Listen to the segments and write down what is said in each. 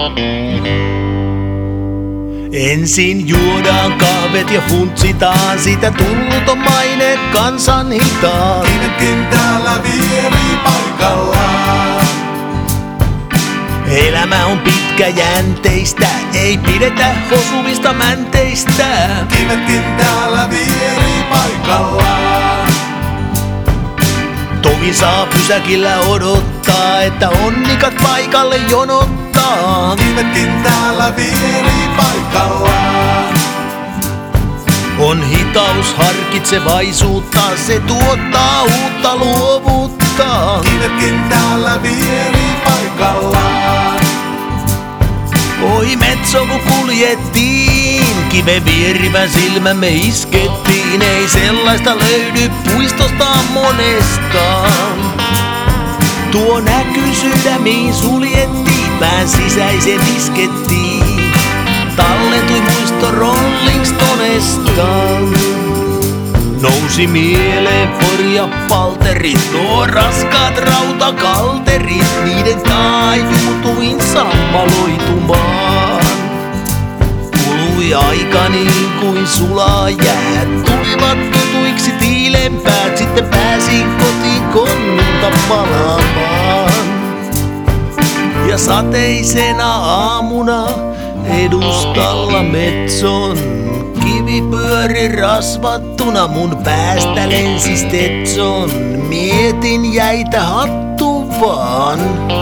Ensin juodaan kahvet ja funtsitaan, sitä tulluton maine kansan hitaan. Kivetkin täällä vieri paikallaan. Elämä on pitkäjänteistä, ei pidetä hosuvista mänteistä. Kivetkin täällä vieri paikallaan. Toki saa pysäkillä odottaa, että onnikat paikalle jonottaa. Kivetkin täällä vieri paikallaan. On hitaus harkitsevaisuutta, se tuottaa uutta luovuutta. Kivetkin täällä vieri paikallaan. Oi metso kun kuljettiin, kiven vierivän silmämme iskettiin. Ei sellaista löydy puistosta monestaan. Tuo näky sydämiin suljettiin, pään sisäiseen iskettiin. Tallentui muisto Rolling Stonestaan. Nousi mieleen porjapalterit, nuo raskaat rautakalterit. Niiden kaivutuin sammaloitumaan. Kului aika niin kuin sulaa jäät. Tulivat tutuiksi tiilenpäät, sitten pääsin kotiin konnulta palaamaan. Ja sateisena aamuna edustalla metson kivi pyöri rasvattuna, mun päästä lensi Stetson. Mietin jäitä hattu vaan.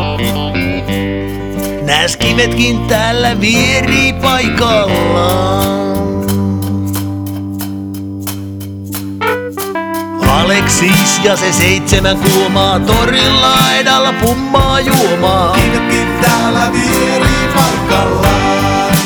Nääs kivetkin täällä vieri paikallaan. Aleksis ja se 7 kuomaa torilla edalla pummaa juomaa. Kivetkin täällä vieri paikallaan.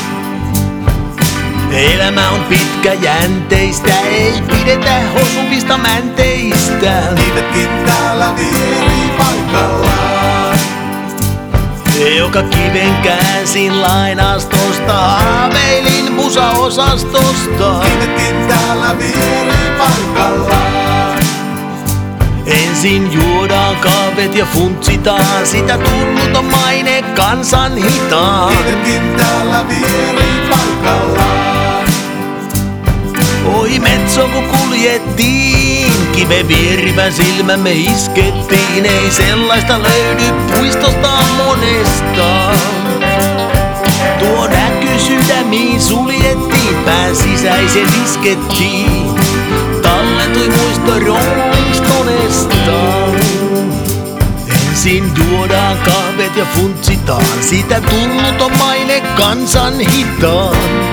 Elämä on pitkäjänteistä, ei pidetä hosuvista mänteistä. Kivetkin täällä vieri paikallaan. Joka kiven käänsin lainastosta, haaveilin musaosastosta. Kivetkin täällä vieri paikallaan. Ensin juodaan kahvet ja funtsitaan, sitä tulluton maine kansan hitaan. Kivetkin täällä vieri paikallaan. Oi metso kun kuljettiin, kiven vierivän silmämme iskettiin. Ei sellaista löydy puistosta monestaan. Tuo näky sydämiin suljettiin, pään sisäisen iskettiin. Tallentui muisto Rolling Stonestaan. Ensin juodaan kahvet ja funtsitaan, sitä tulluton maine kansan hitaan.